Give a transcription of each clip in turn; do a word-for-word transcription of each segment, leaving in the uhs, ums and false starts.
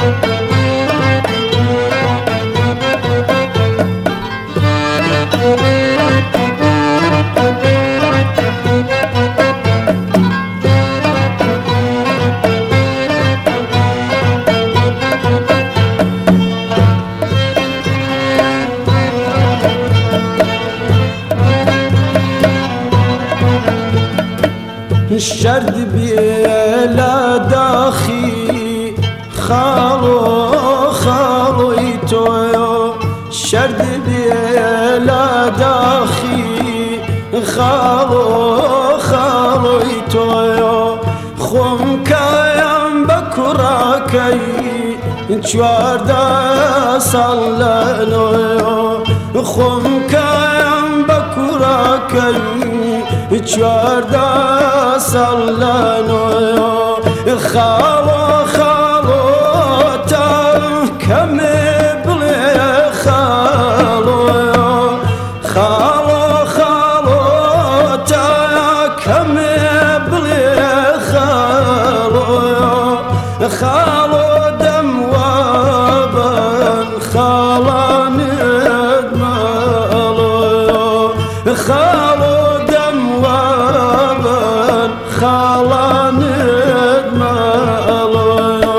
الشرد بلا داخي خالو خالو يتويو الشرد بلا داخي خالو خالو يتويو خم كايم بكراكي چوارده سالنويو خم كايم بكراكي چوارده سالنويو خالو خالو تا کم بلی خالو خالو خالو تا کم بلی خالو خالو دم وابن خالان ادمالو خالو دم وابن خالان ادمالو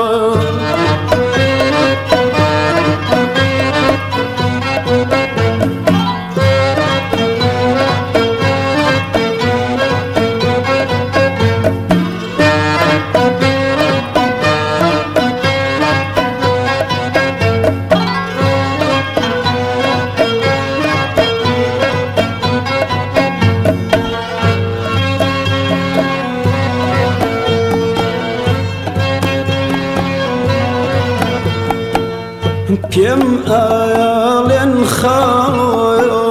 پیم آلن خالو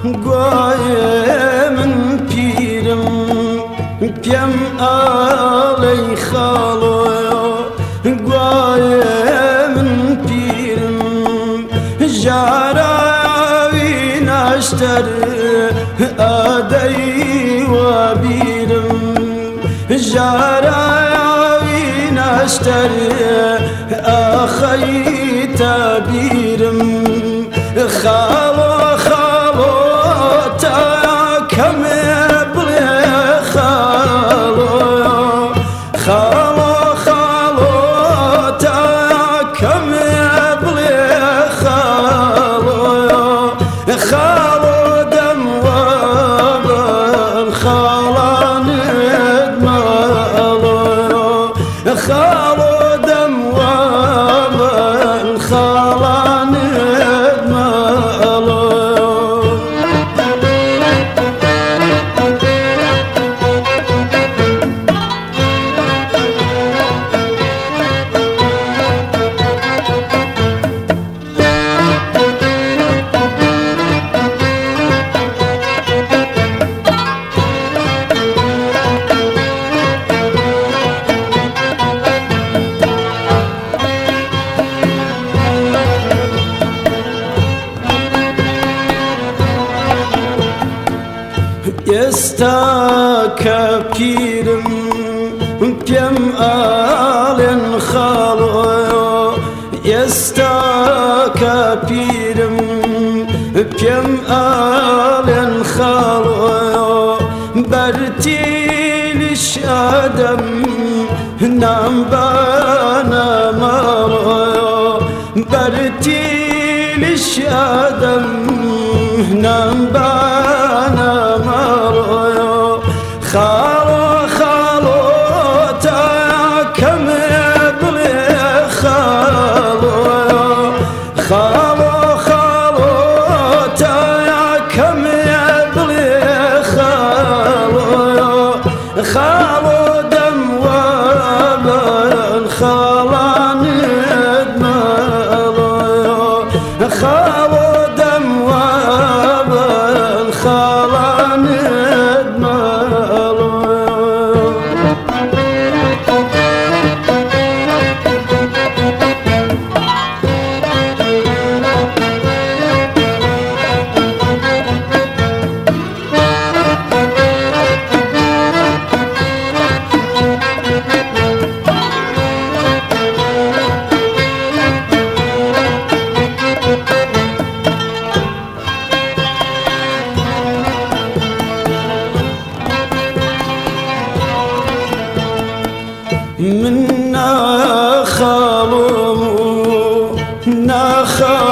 گوی من پیرم پیم آلی خالو گوی من پیرم جاراوی ناشتر آدی و بیرم جاراوی ناشتر آخی تبيرم خالو خالو تا كم بلي خالو خالو خالو تا كم بلي خالو خالو دم وابن خالان ادمالو خالو دم وابن خالان ادمالو يستا كبيرم بيم آلن خالو يستا كبيرم بيم آلن خالو برتيلش آدم نام بانا مالو برتيلش آدم نام بانا مالو خالو خالو تا كم بلي خالو خالو خالو تا كم بلي خالو خالو دم وابن خالان ادمالو خالو دم وابن خالان ادمالو نخا